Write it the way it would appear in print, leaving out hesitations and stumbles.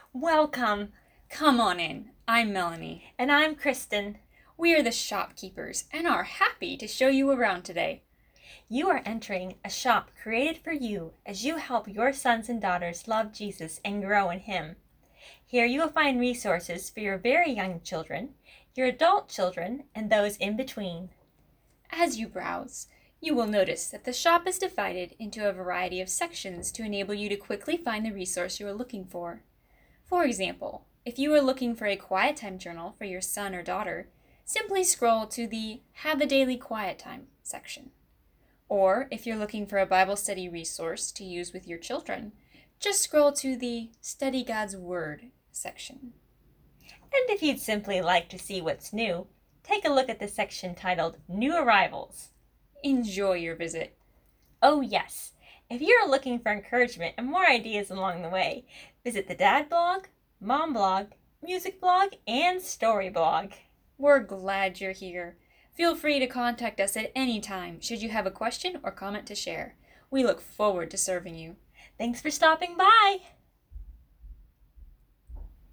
Welcome. Come on in. I'm Melanie. And I'm Kristen. We are the shopkeepers and are happy to show you around today. You are entering a shop created for you as you help your sons and daughters love Jesus and grow in Him. Here you will find resources for your very young children, your adult children, and those in between. As you browse, you will notice that the shop is divided into a variety of sections to enable you to quickly find the resource you are looking for. For example, if you are looking for a quiet time journal for your son or daughter, simply scroll to the Have a Daily Quiet Time section. Or if you're looking for a Bible study resource to use with your children, just scroll to the Study God's Word section. And if you'd simply like to see what's new, take a look at the section titled New Arrivals. Enjoy your visit. Oh yes, if you're looking for encouragement and more ideas along the way, visit the Dad blog, Mom blog, Music blog, and Story blog. We're glad you're here. Feel free to contact us at any time should you have a question or comment to share. We look forward to serving you. Thanks for stopping by.